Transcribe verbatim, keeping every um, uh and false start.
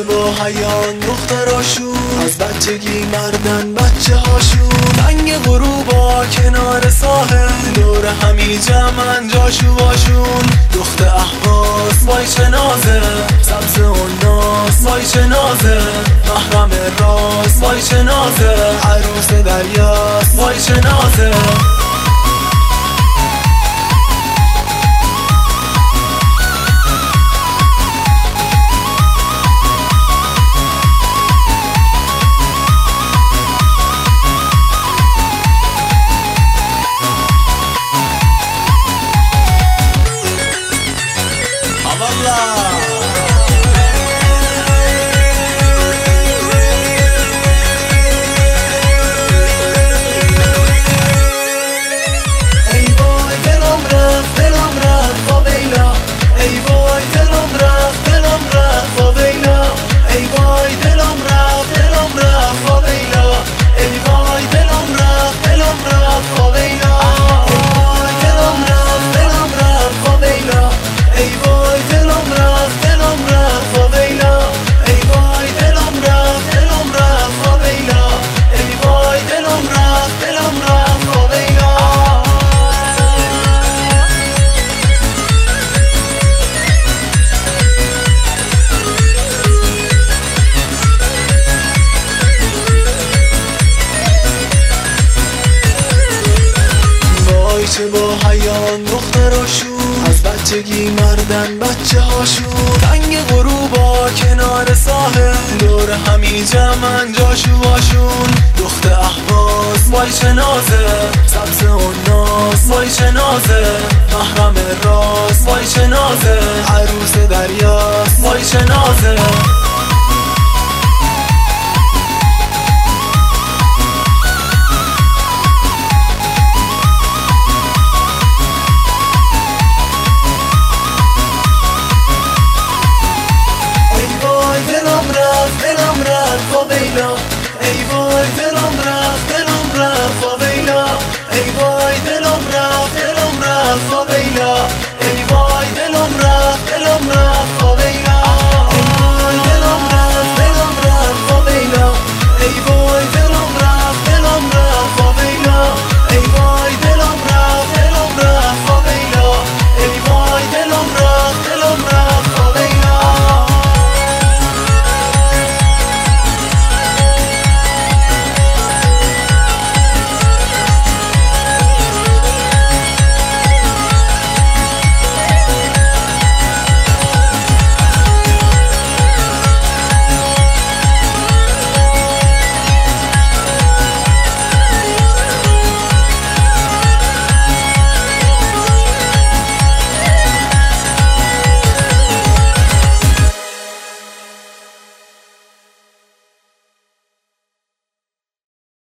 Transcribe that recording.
با حیان دختراشون، از بچگی مردن بچه هاشون. رنگ غروبا کنار ساحل، دور همی جمعن جاشوهاشون. دخت احواز وای چه نازه، سبز و ناز وای چه نازه. محرم راز وای چه نازه، عروس دریاست وای چه نازه. چه با حیان دختراشون، از بچگی مردن بچه هاشون. رنگ غروبا کنار ساحل، دور همی جمعن جاشوهاشون. دخت احواز وای چه نازه، سبز و ناز وای چه نازه. محرم راز وای چه نازه، عروس دریاست وای چه نازه.